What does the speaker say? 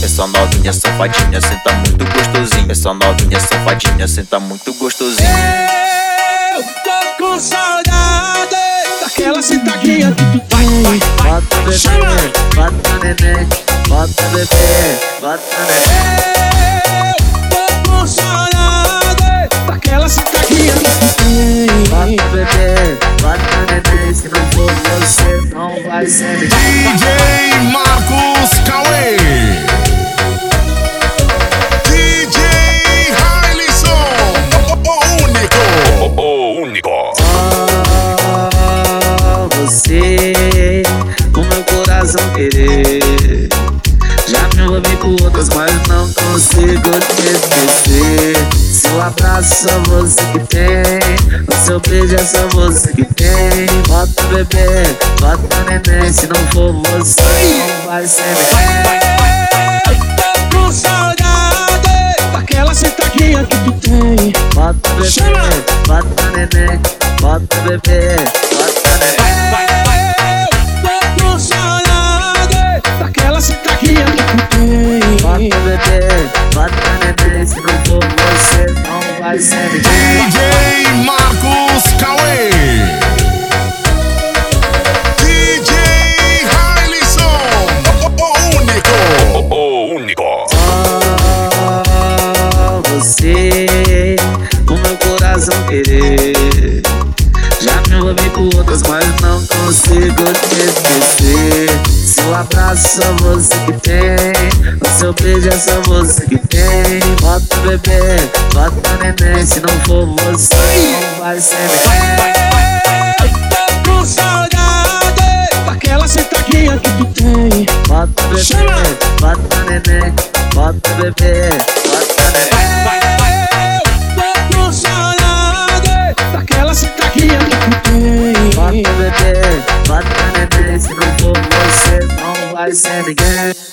Essa novinha safadinha senta muito gostosinho. Essa novinha safadinha senta muito gostosinho. Eu tô com saudade daquela sentadinha que tu vai. Bota bebê, bota neném, bota bebê, bota neném. Eu tô com saudade daquela sentadinha que tu tem. Bota bebê, bota neném, se não for você não vai ser ninguém. DJ Marcos Cauê, DJ Hailson, o único. Só você, o meu coração querer. Já me envolvi com outras, mas não consigo te esquecer. Seu abraço só você que tem, o seu beijo é só você que tem. Bota bebê, bota neném, se não for você não vai ser ninguém. Eu tô com saudade daquela sentadinha que tu tem. Bota bebê, bota neném, bota bebê, bota neném. Eu tô com saudade daquela sentadinha que tu tem. Bota bebê, bota neném, se não for você não vai ser ninguém. DJ Marcos Cauê, DJ Hailson, o único. Só você, o meu coração querer. Já me envolvi com outras, mas não consigo te esquecer. Seu abraço só você que tem, o seu beijo é só você que tem. Bota bebê, bota neném, se não for você não vai ser ninguém. Eu tô com saudade daquela sentadinha que tu tem. Bota bebê, bota neném, bota bebê, bota neném. Eu tô com saudade daquela sentadinha que tu tem. Bota bebê, bota neném, se não for você não vai ser ninguém.